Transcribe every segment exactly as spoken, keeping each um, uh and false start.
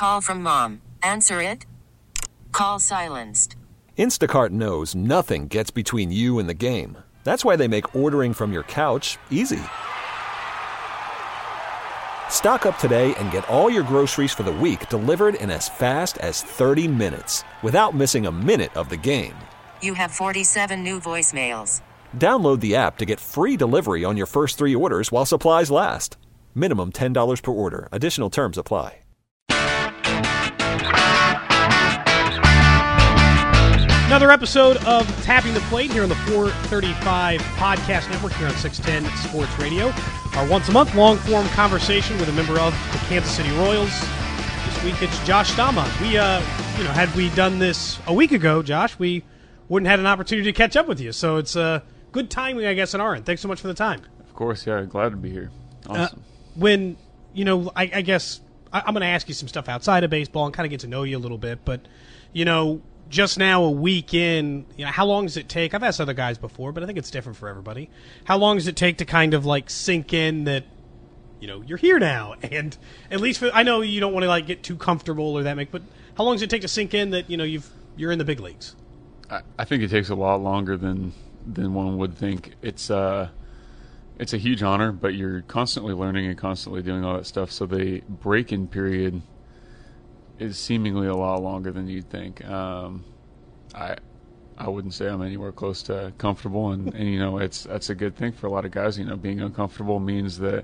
Call from mom. Answer it. Call silenced. Instacart knows nothing gets between you and the game. That's why they make ordering from your couch easy. Stock up today and get all your groceries for the week delivered in as fast as thirty minutes without missing a minute of the game. You have forty-seven new voicemails. Download the app to get free delivery on your first three orders while supplies last. Minimum ten dollars per order. Additional terms apply. Another episode of Tapping the Plate here on the four thirty-five Podcast Network here on six ten Sports Radio. Our once-a-month long-form conversation with a member of the Kansas City Royals. This week it's Josh Staumont. We, uh, you know, had we done this a week ago, Josh, we wouldn't have had an opportunity to catch up with you. So it's uh, good timing, I guess, on our end. Thanks so much for the time. Of course, yeah. Glad to be here. Awesome. Uh, when, you know, I, I guess I, I'm going to ask you some stuff outside of baseball and kind of get to know you a little bit. But, you know, just now a week in, you know, how long does it take? I've asked other guys before, but I think it's different for everybody. How long does it take to kind of like sink in that, you know, you're here now? And at least for, I know you don't want to like get too comfortable or that make, but how long does it take to sink in that, you know, you've, you're in the big leagues? I, I think it takes a lot longer than, than one would think. It's, uh, it's a huge honor, but you're constantly learning and constantly doing all that stuff. So the break-in period is seemingly a lot longer than you'd think. Um, I I wouldn't say I'm anywhere close to comfortable, and, and you know it's that's a good thing for a lot of guys. You know, being uncomfortable means that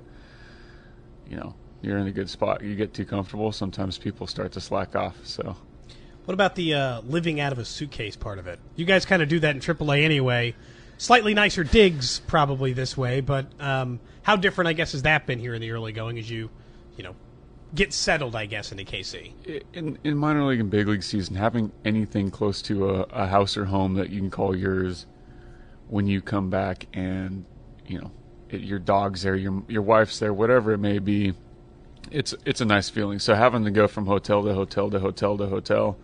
you know you're in a good spot. You get too comfortable, sometimes people start to slack off. So, what about the uh, living out of a suitcase part of it? You guys kind of do that in triple A anyway. Slightly nicer digs probably this way, but um, how different, I guess, has that been here in the early going as you, you know, get settled, I guess, into K C? In in minor league and big league season, having anything close to a, a house or home that you can call yours when you come back, and you know it, your dog's there, your your wife's there, whatever it may be, it's it's a nice feeling. So having to go from hotel to hotel to hotel to hotel,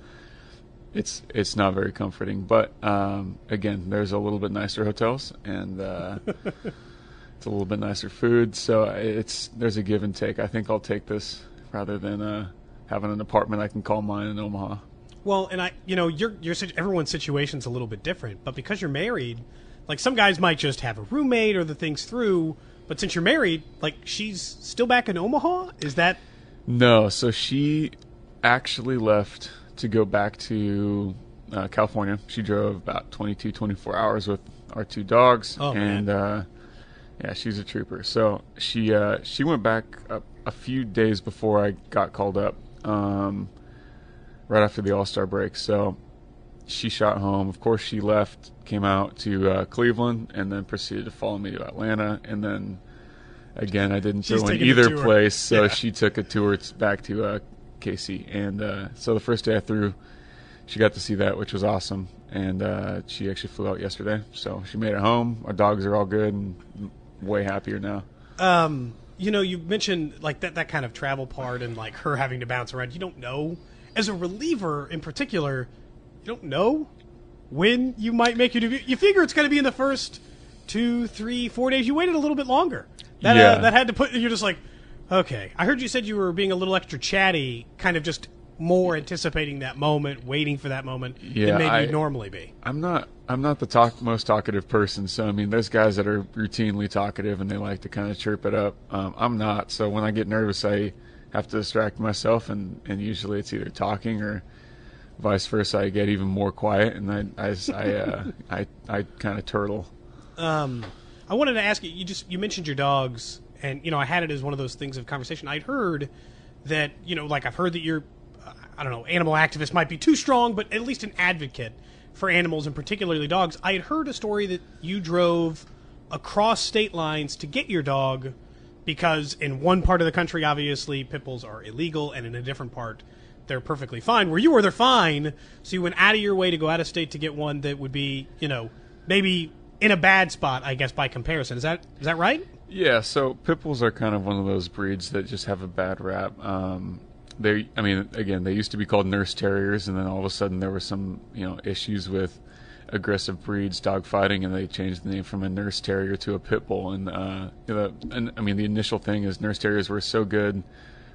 it's it's not very comforting. But um, again, there's a little bit nicer hotels, and uh, it's a little bit nicer food. So it's there's a give and take. I think I'll take this rather than uh, having an apartment I can call mine in Omaha. Well, and I, you know, your your everyone's situation's a little bit different, but because you're married, like some guys might just have a roommate or the things through, but since you're married, like she's still back in Omaha? Is that? No, so she actually left to go back to uh, California. She drove about twenty-two, twenty-four hours with our two dogs, oh, and uh, yeah, she's a trooper. So she uh, she went back a, a few days before I got called up, um, right after the All-Star break. So she shot home. Of course, she left, came out to uh, Cleveland, and then proceeded to follow me to Atlanta. And then again, I didn't She's throw in taking a either tour. place, so Yeah. she took a tour t- back to uh, K C. And uh, so the first day I threw, she got to see that, which was awesome. And uh, she actually flew out yesterday, so she made it home. Our dogs are all good and way happier now. Um, you know, you mentioned like that that kind of travel part and like her having to bounce around. You don't know, as a reliever in particular, you don't know when you might make your debut. You figure it's going to be in the first two, three, four days. You waited a little bit longer. That Yeah. uh, that had to put. You're just like, okay. I heard you said you were being a little extra chatty, kind of just more anticipating that moment, waiting for that moment Yeah, than maybe I- you'd normally be. I'm not I'm not the talk most talkative person, so I mean there's guys that are routinely talkative and they like to kind of chirp it up. Um, I'm not, so when I get nervous I have to distract myself, and, and usually it's either talking or vice versa. I get even more quiet, and I I I, uh, I, I kind of turtle. Um, I wanted to ask you. You just you mentioned your dogs, and you know I had it as one of those things of conversation. I'd heard that you know, like I've heard that you're, uh, I don't know, animal activist might be too strong, but at least an advocate for animals and particularly dogs. I had heard a story that you drove across state lines to get your dog because in one part of the country, obviously, pit bulls are illegal, and in a different part, they're perfectly fine. Where you were, they're fine. So you went out of your way to go out of state to get one that would be, you know, maybe in a bad spot, I guess, by comparison. Is that is that right? Yeah, so pit bulls are kind of one of those breeds that just have a bad rap. Um, they, I mean, again, they used to be called nurse terriers, and then all of a sudden there were some, you know, issues with aggressive breeds, dogfighting, and they changed the name from a nurse terrier to a pit bull. And, uh, you know, and I mean, the initial thing is nurse terriers were so good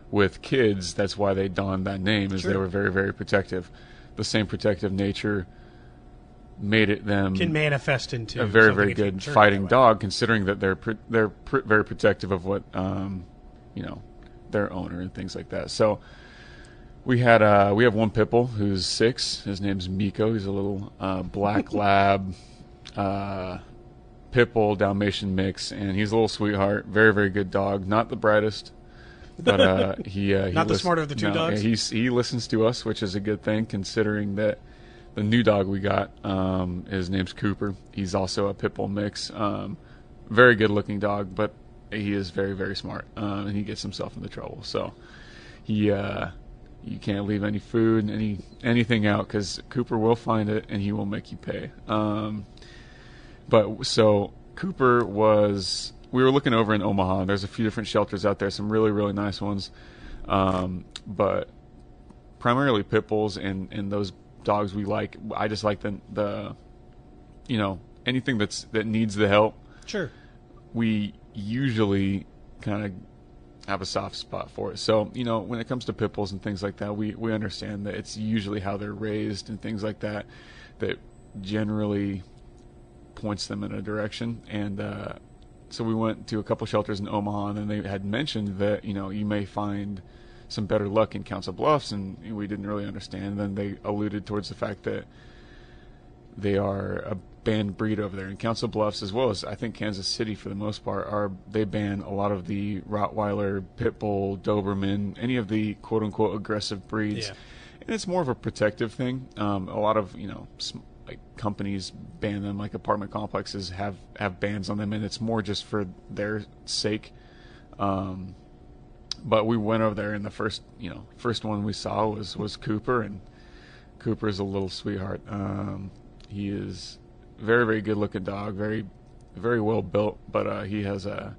with kids, that's why they donned that name, is Sure. they were very, very protective. The same protective nature made it them Can manifest into a very, something very if you good turn it fighting that way. dog, considering that they're pr- they're pr- very protective of what um, you know, their owner and things like that. So we had uh, we have one pit bull who's six. His name's Miko. He's a little uh, black lab uh, pit bull Dalmatian mix, and he's a little sweetheart. Very, very good dog. Not the brightest, but uh, he uh, he Not the lis- smarter of the two no, dogs? yeah, he's he listens to us, which is a good thing, considering that the new dog we got, um, his name's Cooper. He's also a pit bull mix. Um, very good looking dog, but he is very, very smart, um, and he gets himself into trouble. So he, uh, you can't leave any food, any anything out, because Cooper will find it and he will make you pay. Um, but so Cooper was, we were looking over in Omaha. There's a few different shelters out there, some really, really nice ones, um, but primarily pit bulls and and those dogs we like. I just like the the, you know, anything that's that needs the help. Sure. We usually kind of have a soft spot for it. So, you know, when it comes to pit bulls and things like that, we, we understand that it's usually how they're raised and things like that that generally points them in a direction. And uh, so we went to a couple shelters in Omaha, and they had mentioned that, you know, you may find some better luck in Council Bluffs, and we didn't really understand. Then they alluded towards the fact that they are a banned breed over there in Council Bluffs, as well as I think Kansas City for the most part. Are they ban a lot of the Rottweiler, Pit Bull, Doberman, any of the quote unquote aggressive breeds, Yeah. and it's more of a protective thing. Um, a lot of you know sm- like companies ban them, like apartment complexes have have bans on them, and it's more just for their sake. Um, but we went over there, and the first you know first one we saw was was Cooper, and Cooper's a little sweetheart. Um, he is very, very good looking dog, very, very well built, but uh, he has a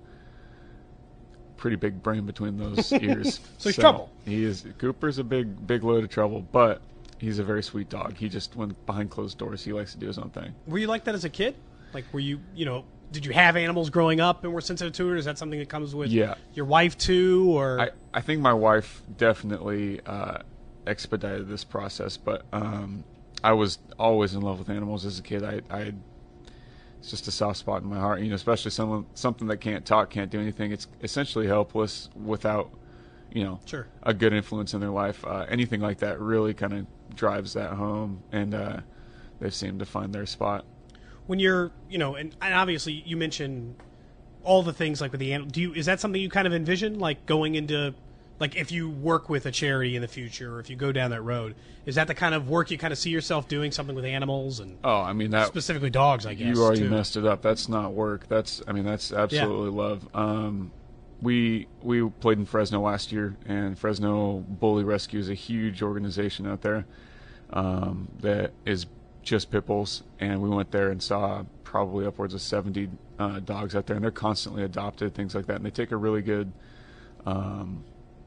pretty big brain between those ears. So he's trouble. He is Cooper's a big, big load of trouble, but he's a very sweet dog. He just, when behind closed doors, he likes to do his own thing. Were you like that as a kid? Like, were you, you know, did you have animals growing up and were sensitive to it? Or is that something that comes with Yeah. your wife too? Or I, I think my wife definitely uh, expedited this process, but um, I was always in love with animals as a kid. I, I, it's just a soft spot in my heart, you know, especially someone something that can't talk, can't do anything. It's essentially helpless without, you know, Sure. a good influence in their life. Uh, anything like that really kind of drives that home, and uh, they've seemed to find their spot. when you're, you know, and, and obviously you mentioned all the things like with the animal. Do you is that something you kind of envision, like going into, like if you work with a charity in the future, or if you go down that road, is that the kind of work you kind of see yourself doing, something with animals and Oh, I mean that specifically dogs? I guess you already too. messed it up. That's not work. That's I mean that's absolutely love. Um, we we played in Fresno last year, and Fresno Bully Rescue is a huge organization out there um, that is just pit bulls, and we went there and saw probably upwards of seventy uh, dogs out there, and they're constantly adopted, things like that, and they take a really good. Um,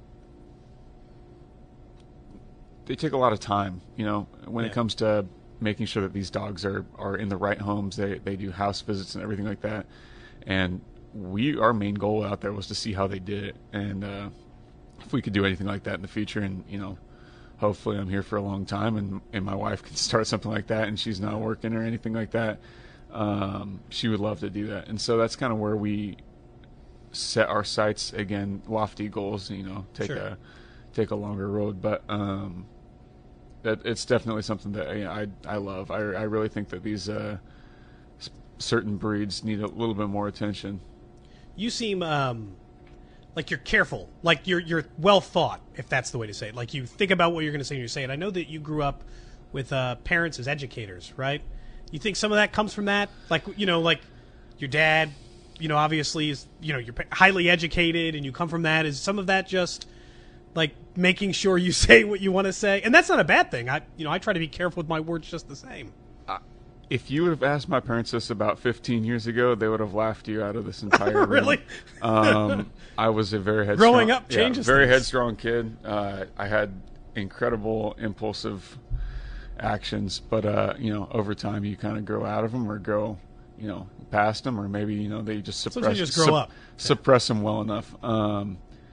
they take a lot of time, you know, when Yeah. it comes to making sure that these dogs are, are in the right homes. They they do house visits and everything like that. And we our main goal out there was to see how they did it, and uh, if we could do anything like that in the future. And you know, hopefully I'm here for a long time, and and my wife can start something like that, and she's not working or anything like that. Um, she would love to do that, and so that's kind of where we set our sights again, lofty goals. You know, take Sure. a take a longer road, but. Um, That it's definitely something that I I, I love. I, I really think that these uh, s- certain breeds need a little bit more attention. You seem um, like you're careful, like you're you're well thought, if that's the way to say it. Like you think about what you're going to say when you say it. I know that you grew up with uh, parents as educators, right? You think some of that comes from that, like you know, like your dad, you know, obviously is you know you're pa- highly educated, and you come from that. Is some of that just like making sure you say what you want to say? And that's not a bad thing. I you know I try to be careful with my words just the same. If you would have asked my parents this about fifteen years ago, they would have laughed you out of this entire room. Really? um, I was a very headstrong, Growing up yeah, changes very things. headstrong kid. Uh, I had incredible impulsive actions, but uh, you know, over time you kind of grow out of them, or grow, you know, past them, or maybe you know they just suppress Sometimes you just grow up. suppress them well enough. Um,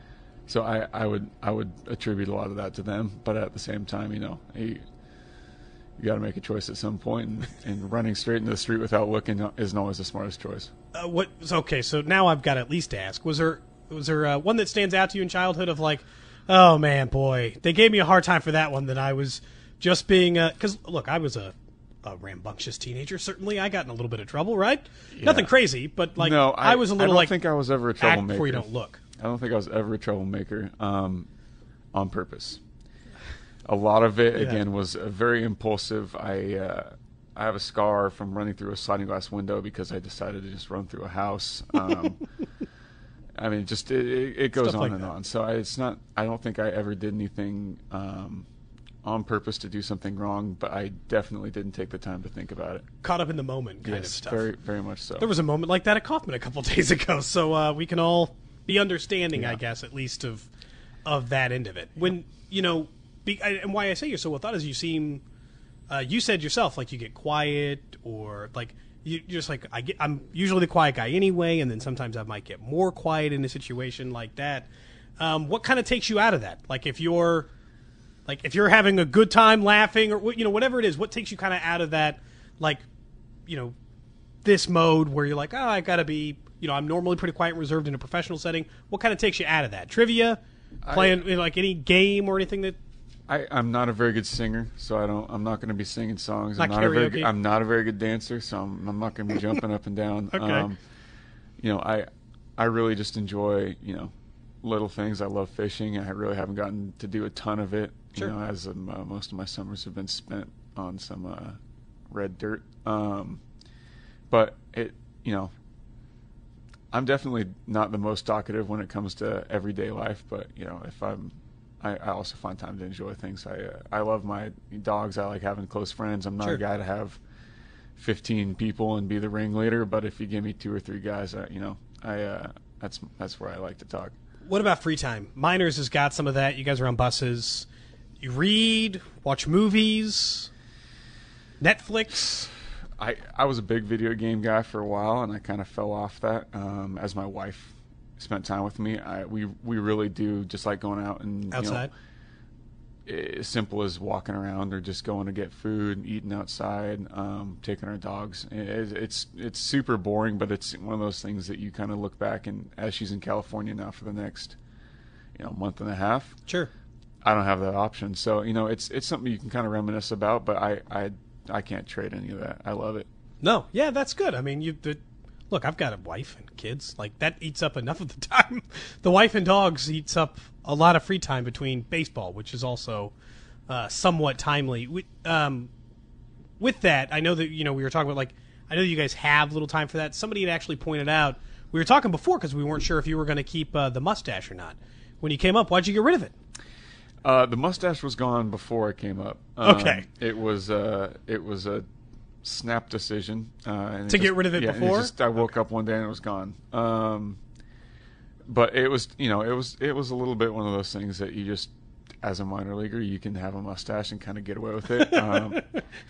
So I, I would I would attribute a lot of that to them, but at the same time, you know, you, you got to make a choice at some point, and, and running straight into the street without looking isn't always the smartest choice. Uh, what? Okay, so now I've got to at least ask: Was there was there uh, one that stands out to you in childhood of like, oh man, boy, they gave me a hard time for that one. That I was just being because look, I was a, a rambunctious teenager. Certainly, I got in a little bit of trouble. Right? Yeah. Nothing crazy, but like no, I, I was a little I don't like. think I was ever a act troublemaker. before you don't look. I don't think I was ever a troublemaker um, on purpose. A lot of it, Yeah. again, was uh, very impulsive. I uh, I have a scar from running through a sliding glass window because I decided to just run through a house. Um, I mean, just it, it, it goes Stuff on like and that. on. So I, it's not. I don't think I ever did anything um, on purpose to do something wrong, but I definitely didn't take the time to think about it. Caught up in the moment kind yes, of stuff. very, very much so. There was a moment like that at Kaufman a couple days ago, so uh, we can all be understanding, Yeah. I guess, at least of of that end of it. When you know, be, I, and why I say you're so well thought is you seem, uh, you said yourself, like you get quiet or like you, you're just like I get. I'm usually the quiet guy anyway, and then sometimes I might get more quiet in a situation like that. Um, what kind of takes you out of that? Like if you're like if you're having a good time laughing or you know whatever it is, what takes you kind of out of that? Like you know. This mode where you're like, oh, I gotta be, you know, I'm normally pretty quiet and reserved in a professional setting. What kind of takes you out of that? Trivia, playing you know, like any game or anything that. I, I'm not a very good singer, so I don't. I'm not going to be singing songs. I'm Not not a very. karaoke? Good, I'm not a very good dancer, so I'm, I'm not going to be jumping up and down. Okay. Um, you know, I I really just enjoy you know little things. I love fishing. I really haven't gotten to do a ton of it. Sure. You know, as um, uh, most of my summers have been spent on some uh, red dirt. Um, but it, you know, I'm definitely not the most talkative when it comes to everyday life. But you know, if I'm, I, I also find time to enjoy things. I uh, I love my dogs. I like having close friends. I'm not Sure. a guy to have fifteen people and be the ringleader. But if you give me two or three guys, I, you know, I uh, that's that's where I like to talk. What about free time? Miners has got some of that. You guys are on buses. You read, watch movies, Netflix. I, I was a big video game guy for a while, and I kind of fell off that as um, as my wife spent time with me. I, we we really do just like going out and Outside? You know, as simple as walking around or just going to get food, eating outside, um, taking our dogs. It, it's it's super boring, but it's one of those things that you kind of look back and as she's in California now for the next you know month and a half, Sure. I don't have that option. So you know it's it's something you can kind of reminisce about, but I I. I can't trade any of that. I love it. No, yeah, that's good. I mean, you the, look. I've got a wife and kids. Like that eats up enough of the time. The wife and dogs eats up a lot of free time between baseball, which is also uh, somewhat timely. We, um, with that, I know that you know we were talking about like I know that you guys have little time for that. Somebody had actually pointed out we were talking before because we weren't sure if you were going to keep uh, the mustache or not. When you came up, why'd you get rid of it? Uh, the mustache was gone before I came up. Um, Okay. It was uh, it was a snap decision uh, and To it get just- rid of it yeah, and before? just, I woke up one day and it was gone. Um, but it was you know it was it was a little bit one of those things that you just as a minor leaguer you can have a mustache and kind of get away with it. Um,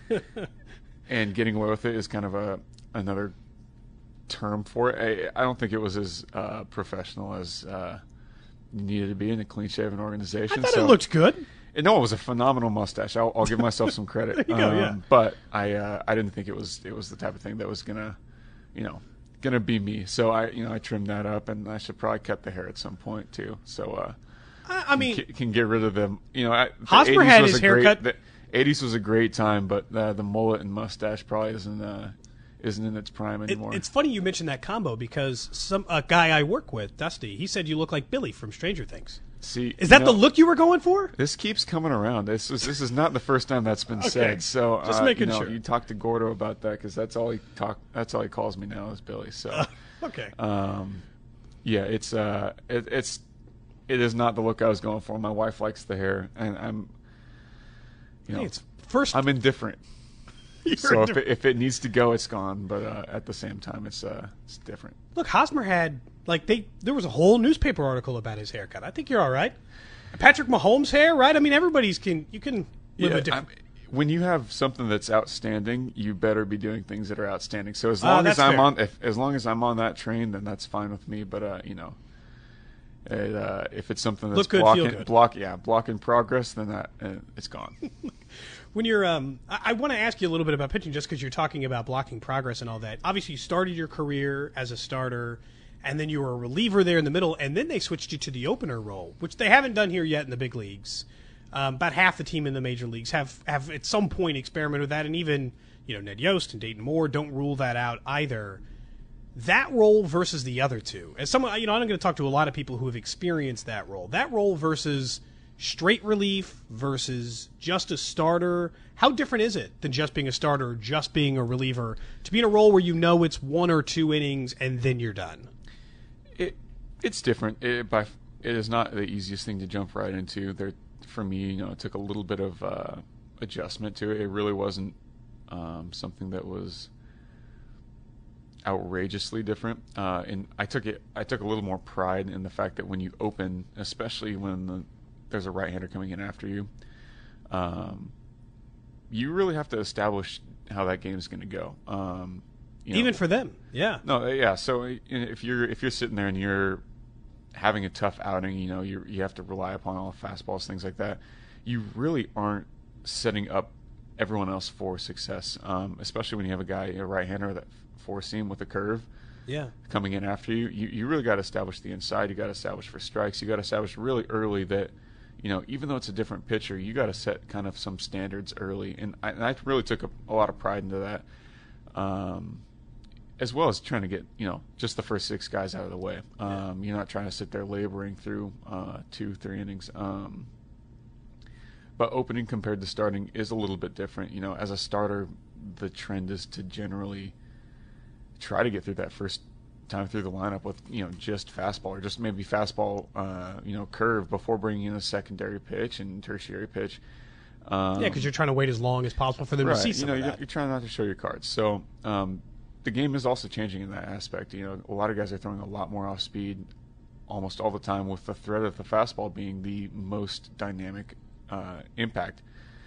and getting away with it is kind of a another term for it. I, I don't think it was as uh, professional as. Uh, needed to be in a clean-shaven organization. I thought so, it looked good. No, it was a phenomenal mustache. I'll, I'll give myself some credit. There you go, yeah. But I, uh, I didn't think it was it was the type of thing that was gonna, you know, gonna be me. So I, you know, I trimmed that up, and I should probably cut the hair at some point too. So uh, I, I mean, can, can get rid of them. You know, I, the Hosmer eighties had was his a great- haircut- The eighties was a great time, but uh, the mullet and mustache probably isn't uh, isn't in its prime It, anymore. it's funny you mentioned that combo because some a guy I work with, Dusty, he said you look like Billy from Stranger Things. See, Is that you the know, look you were going for? This keeps coming around. This is this is not the first time that's been Okay. said. So Just uh, making you know, sure. You talk to Gordo about that because that's all he talk. That's all he calls me now is Billy. So, Okay. um, yeah, it's uh, it, it's it is not the look I was going for. My wife likes the hair, and I'm, you know, Hey, it's first. I'm indifferent. you're So if different. it, if it needs to go, it's gone. But uh, at the same time, it's uh, it's different. Look, Hosmer had like they there was a whole newspaper article about his haircut. I think you're all right. Patrick Mahomes' hair, right? I mean, everybody's can you can live a different. I'm- when you have something that's outstanding, you better be doing things that are outstanding. So as Ah, long as that's I'm fair. on, if, as long as I'm on that train, then that's fine with me. But uh, you know, It, uh, if it's something that's Look good, blocking, feel good. block, yeah, blocking progress, then that uh, it's gone. When you're, um, I, I want to ask you a little bit about pitching, just because you're talking about blocking progress and all that. Obviously, you started your career as a starter, and then you were a reliever there in the middle, and then they switched you to the opener role, which they haven't done here yet in the big leagues. Um, about half the team in the major leagues have, have at some point experimented with that, and even you know Ned Yost and Dayton Moore don't rule that out either. That role versus the other two, as someone, you know, I'm going to talk to a lot of people who have experienced that role. That role versus straight relief versus just a starter. How different is it than just being a starter, or just being a reliever, to be in a role where you know it's one or two innings and then you're done? It it's different. It by it is not the easiest thing to jump right into. There, for me, you know, it took a little bit of uh, adjustment to it. It really wasn't um, something that was outrageously different. Uh, and I took it. I took a little more pride in the fact that when you open, especially when the, there's a right-hander coming in after you, um, you really have to establish how that game is going to go. Um, you know, Even for them, yeah. No, yeah. So if you're if you're sitting there and you're having a tough outing, you know, you you have to rely upon all the fastballs, things like that. You really aren't setting up everyone else for success, um, especially when you have a guy, a right-hander, that four seam with a curve, yeah, coming in after you. You you really got to establish the inside. You got to establish for strikes. You got to establish really early that, you know, even though it's a different pitcher, you got to set kind of some standards early. And I, and I really took a, a lot of pride into that. Um, as well as trying to get, you know, just the first six guys out of the way. Um, you're not trying to sit there laboring through uh, two, three innings. Um, but opening compared to starting is a little bit different. You know, as a starter, the trend is to generally try to get through that first time through the lineup with, you know, just fastball or just maybe fastball, uh, you know, curve before bringing in a secondary pitch and tertiary pitch. Um, Yeah, because you're trying to wait as long as possible for them right. to see some you know, of you're, that. you're trying not to show your cards. So um, the game is also changing in that aspect. You know, a lot of guys are throwing a lot more off speed almost all the time, with the threat of the fastball being the most dynamic uh, impact.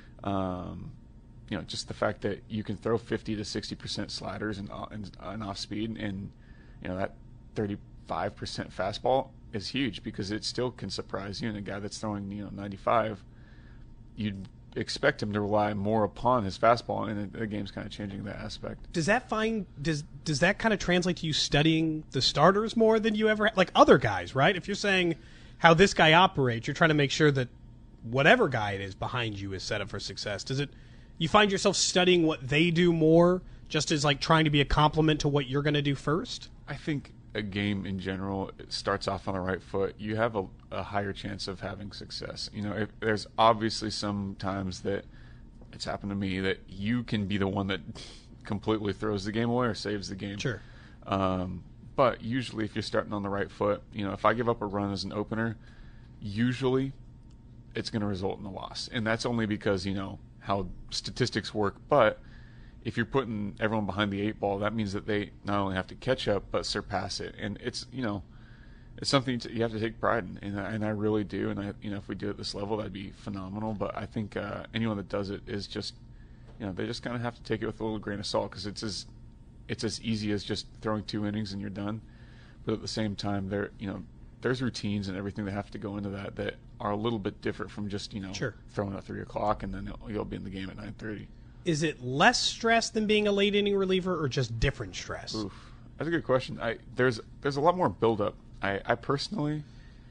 Um, you know, just the fact that you can throw fifty to sixty percent sliders and, and, and off speed, and you know that thirty-five percent fastball is huge, because it still can surprise you. And a guy that's throwing, you know, ninety-five, you'd expect him to rely more upon his fastball, and the game's kind of changing in that aspect. Does that find does does that kind of translate to you studying the starters more than you ever, like other guys, right? If you're saying how this guy operates, you're trying to make sure that whatever guy it is behind you is set up for success. Does it, you find yourself studying what they do more, just as like trying to be a complement to what you're going to do first? I think a game in general, it starts off on the right foot, you have a, a higher chance of having success. You know, if, there's obviously some times that it's happened to me that you can be the one that completely throws the game away or saves the game. Sure. Um, but usually if you're starting on the right foot, you know, if I give up a run as an opener, usually it's going to result in a loss. And that's only because, you know, how statistics work. But if you're putting everyone behind the eight ball, that means that they not only have to catch up but surpass it. And it's, you know, it's something to, you have to take pride in, and I, and I really do. And I, you know, if we do it at this level, that'd be phenomenal. But I think uh, anyone that does it is just, you know, they just kind of have to take it with a little grain of salt, because it's as it's as easy as just throwing two innings and you're done. But at the same time, there, you know, there's routines and everything that have to go into that that are a little bit different from just, you know, Sure. throwing at three o'clock and then you'll, you'll be in the game at nine thirty. Is it less stress than being a late inning reliever, or just different stress? Oof, that's a good question. I there's there's a lot more buildup. I, I personally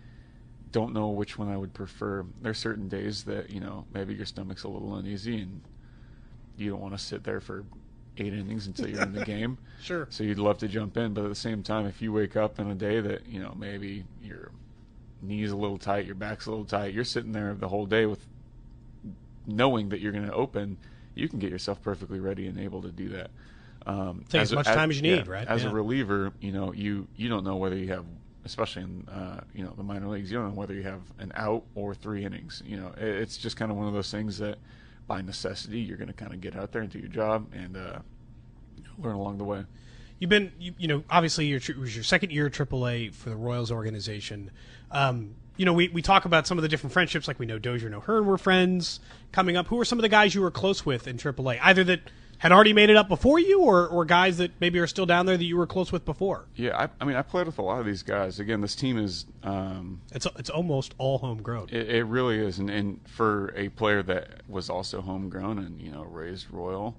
don't know which one I would prefer. There's certain days that, you know, maybe your stomach's a little uneasy and you don't want to sit there for eight innings until you're in the game. Sure. So you'd love to jump in, but at the same time, if you wake up in a day that, you know, maybe your knee's a little tight, your back's a little tight, you're sitting there the whole day with knowing that you're going to open, you can get yourself perfectly ready and able to do that. Um, Take as, as much a, time as you yeah, need, right? As yeah. a reliever, you know, you, you don't know whether you have, especially in uh, you know, the minor leagues, you don't know whether you have an out or three innings. You know, it, it's just kind of one of those things that by necessity you're going to kind of get out there and do your job and uh, learn along the way. You've been, you, you know, obviously you're, it was your second year at triple A for the Royals organization. Um, you know, we, we talk about some of the different friendships, like we know Dozier and O'Hearn were friends coming up. Who are some of the guys you were close with in triple A, either that had already made it up before you, or, or guys that maybe are still down there that you were close with before? Yeah, I, I mean, I played with a lot of these guys. Again, this team is um, It's it's almost all homegrown. it, it really is, and, and for a player that was also homegrown and you know raised Royal,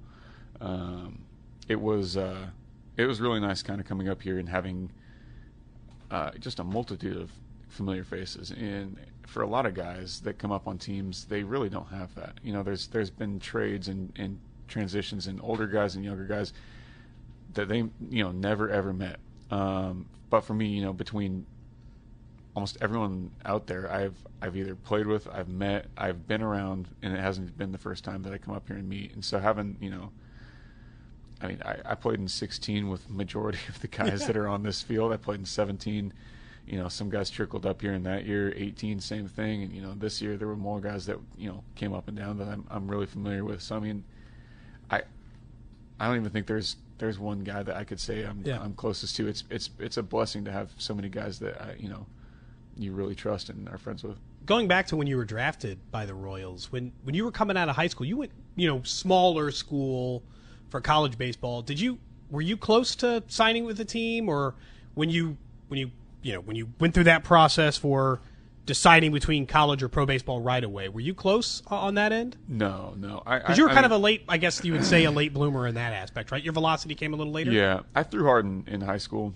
um, it was uh, it was really nice kind of coming up here and having uh, just a multitude of familiar faces. And for a lot of guys that come up on teams, they really don't have that. You know, there's there's been trades and, and transitions and older guys and younger guys that they you know never ever met. Um, but for me, you know, between almost everyone out there, I've I've either played with, I've met, I've been around, and it hasn't been the first time that I come up here and meet. And so having you know, I mean, I, I played in sixteen with majority of the guys Yeah. that are on this field. I played in seventeen. You know, some guys trickled up here in that year. eighteen, same thing. And you know, this year there were more guys that you know came up and down that I'm I'm really familiar with. So I mean, I I don't even think there's there's one guy that I could say I'm Yeah. I'm closest to. It's it's it's a blessing to have so many guys that I, you know you really trust and are friends with. Going back to when you were drafted by the Royals, when when you were coming out of high school, you went you know smaller school for college baseball. Did you were you close to signing with the team, or when you when you you know when you went through that process for deciding between college or pro baseball right away, were you close on that end? No, no. I Because you were I kind mean, of a late, I guess you would say a late bloomer in that aspect, right? Your velocity came a little later. Yeah, I threw hard in, in high school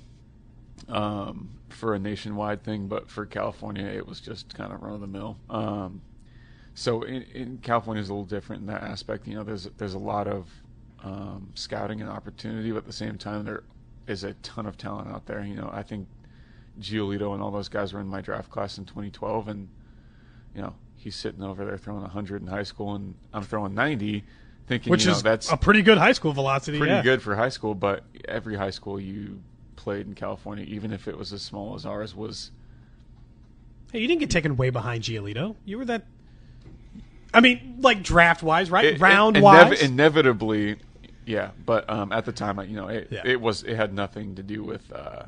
um, for a nationwide thing, but for California, it was just kind of run of the mill. Um, so in, in California is a little different in that aspect. You know, there's there's a lot of um, scouting and opportunity, but at the same time, there is a ton of talent out there. You know, I think Giolito and all those guys were in my draft class in twenty twelve, and you know he's sitting over there throwing one hundred in high school, and I'm throwing ninety, thinking Which you know, is that's a pretty good high school velocity. pretty yeah. good for high school. But every high school you played in California, even if it was as small as ours, was Hey, you didn't get taken way behind Giolito. You were that. I mean, like draft wise, right? it, Round it, wise. inev- inevitably, yeah. But um, at the time, I, you know, it, Yeah. it was it had nothing to do with. Uh,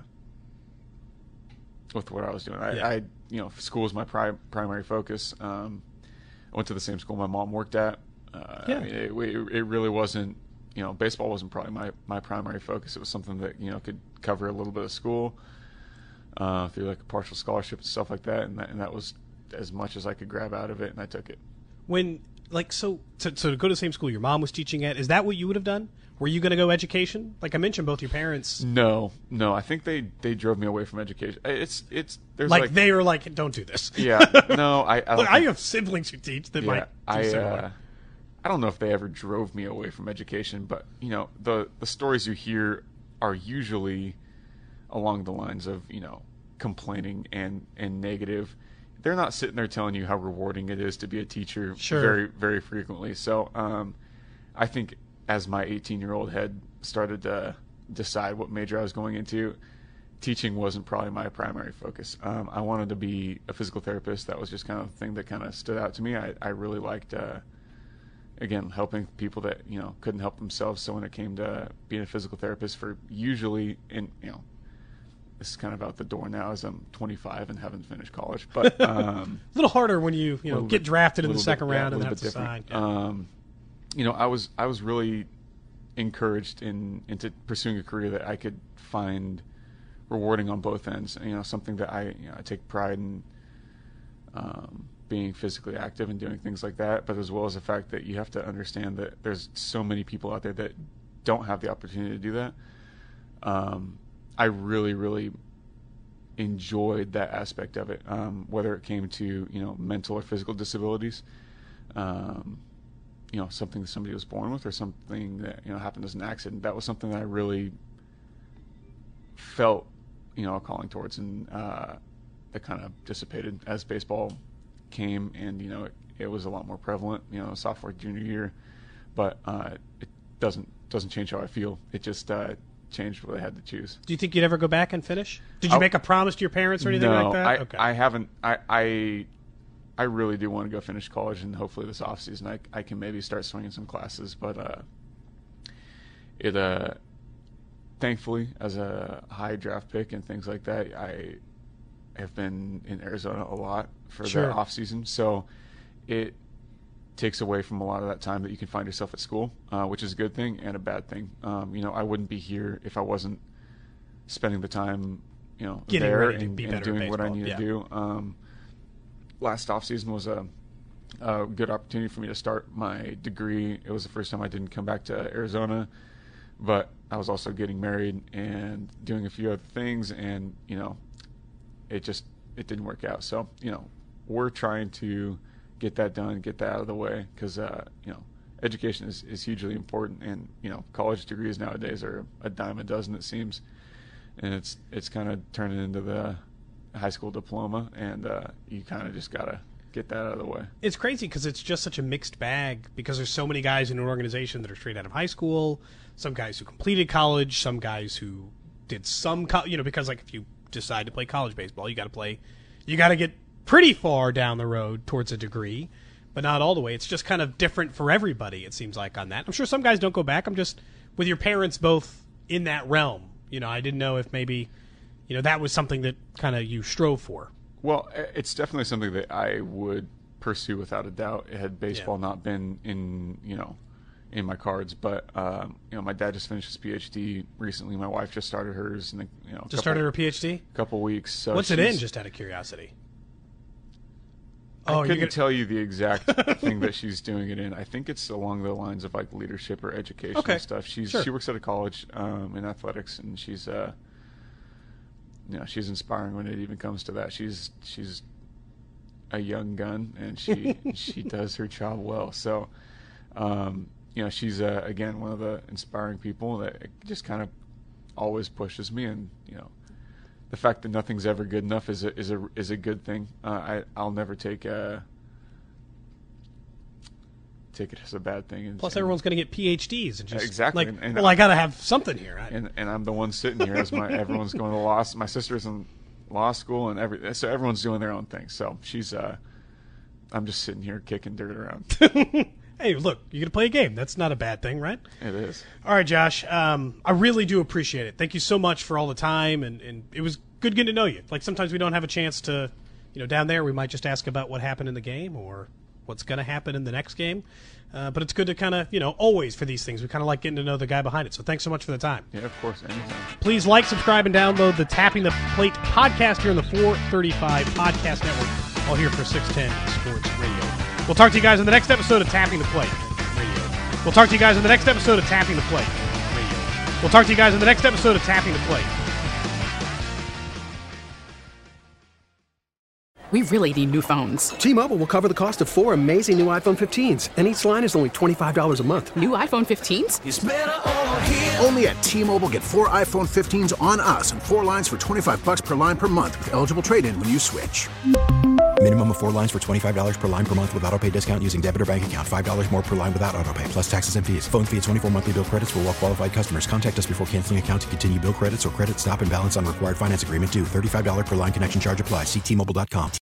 with what I was doing. I, Yeah. I you know, school was my pri- primary focus. Um, I went to the same school my mom worked at. Uh, Yeah. I mean, it, it, it really wasn't, you know, baseball wasn't probably my, my primary focus. It was something that, you know, could cover a little bit of school uh, through like a partial scholarship and stuff like that. And that, and that was as much as I could grab out of it, and I took it. When, like, so, so, so to go to the same school your mom was teaching at, is that what you would have done? Were you going to go education? Like I mentioned, both your parents, No, no, I think they, they drove me away from education. It's, it's, there's like, like, they were like, don't do this. yeah, no, I, I don't Look, I think- have siblings who teach that Yeah, might do I, similar. uh, I don't know if they ever drove me away from education, but you know, the the stories you hear are usually along the lines of you know complaining and and negative. They're not sitting there telling you how rewarding it is to be a teacher Sure. very very frequently. So um, I think as my eighteen year old head started to decide what major I was going into, teaching wasn't probably my primary focus. Um, I wanted to be a physical therapist. That was just kind of the thing that kind of stood out to me. I, I really liked, uh, again, helping people that, you know, couldn't help themselves. So when it came to being a physical therapist for usually, in you know, this is kind of out the door now as I'm twenty-five and haven't finished college. But um, a little harder when you, you know, little get bit- drafted in the little second bit- yeah, round and little that's a bit sign. different. Yeah. Um, you know, I was I was really encouraged in into pursuing a career that I could find rewarding on both ends. You know, something that I you know, I take pride in um, being physically active and doing things like that, but as well as the fact that you have to understand that there's so many people out there that don't have the opportunity to do that. Um, I really, really enjoyed that aspect of it, um, whether it came to you know mental or physical disabilities. Um, you know, something that somebody was born with or something that, you know, happened as an accident. That was something that I really felt, you know, a calling towards, and uh, that kind of dissipated as baseball came, and, you know, it, it was a lot more prevalent, you know, sophomore, junior year, but uh, it doesn't doesn't change how I feel. It just uh, changed what I had to choose. Do you think you'd ever go back and finish? Did you Oh, make a promise to your parents or anything no, like that? I, okay. I haven't. I, I I really do want to go finish college, and hopefully this off season I, I can maybe start swinging some classes. But uh, it uh, thankfully, as a high draft pick and things like that, I have been in Arizona a lot for Sure. the off season, so it takes away from a lot of that time that you can find yourself at school, uh, which is a good thing and a bad thing. Um, you know, I wouldn't be here if I wasn't spending the time, you know, Getting there ready to and, be and better at doing what I baseball, need yeah. to do. Um, last off season was a, a good opportunity for me to start my degree. It was the first time I didn't come back to Arizona, but I was also getting married and doing a few other things, and you know, it just it didn't work out. So you know, we're trying to get that done, get that out of the way, because uh, you know, education is, is hugely important, and you know, college degrees nowadays are a dime a dozen, it seems, and it's it's kind of turning into the high school diploma, and uh, you kind of just gotta get that out of the way. It's crazy because it's just such a mixed bag, because there's so many guys in an organization that are straight out of high school, some guys who completed college, some guys who did some, co- you know, because like if you decide to play college baseball, you got to play, you got to get pretty far down the road towards a degree, but not all the way. It's just kind of different for everybody, it seems like, on that. I'm sure some guys don't go back. I'm just, with your parents both in that realm, you know, I didn't know if maybe, you know, that was something that kind of you strove for. Well, it's definitely something that I would pursue without a doubt, had baseball yeah. not been in, you know, in my cards. But, um, you know, my dad just finished his P H D recently. My wife just started hers in, a, you know, just couple, started her P H D? Couple weeks. So what's it in, just out of curiosity? I oh, couldn't gonna... tell you the exact thing that she's doing it in. I think it's along the lines of like leadership or educational okay. stuff. She's sure. She works at a college um, in athletics, and she's uh, you know, she's inspiring when it even comes to that. She's she's a young gun, and she she does her job well. So, um, you know, she's uh, again one of the inspiring people that just kind of always pushes me, and you know, the fact that nothing's ever good enough is a is a is a good thing. Uh, I I'll never take a take it as a bad thing. And, Plus, and, everyone's going to get P H Ds and just exactly. like, and, and well, I, I got to have something here. I, and and I'm the one sitting here as my everyone's going to law. My sister's in law school, and every so everyone's doing their own thing. So she's uh, I'm just sitting here kicking dirt around. Hey, look, you're going to play a game. That's not a bad thing, right? It is. All right, Josh. Um, I really do appreciate it. Thank you so much for all the time, and, and it was good getting to know you. Like, sometimes we don't have a chance to, you know, down there we might just ask about what happened in the game or what's going to happen in the next game. Uh, but it's good to kind of, you know, always for these things, we kind of like getting to know the guy behind it. So thanks so much for the time. Yeah, of course. Anytime. Please like, subscribe, and download the Tapping the Plate podcast here on the four thirty-five Podcast Network, all here for six ten Sports Radio. We'll talk to you guys in the next episode of Tapping the Plate Radio. We'll talk to you guys in the next episode of Tapping the Plate Radio. We'll talk to you guys in the next episode of Tapping the Plate. We really need new phones. T-Mobile will cover the cost of four amazing new iPhone fifteens, and each line is only twenty-five dollars a month. New iPhone fifteens? It's better over here. Only at T-Mobile, get four iPhone fifteens on us and four lines for twenty-five dollars per line per month with eligible trade-in when you switch. Minimum of four lines for twenty-five dollars per line per month with autopay discount using debit or bank account. five dollars more per line without autopay, plus taxes and fees. Phone fee at twenty-four monthly bill credits for well-qualified customers. Contact us before canceling account to continue bill credits or credit stop and balance on required finance agreement due. thirty-five dollars per line connection charge applies. See T Mobile dot com.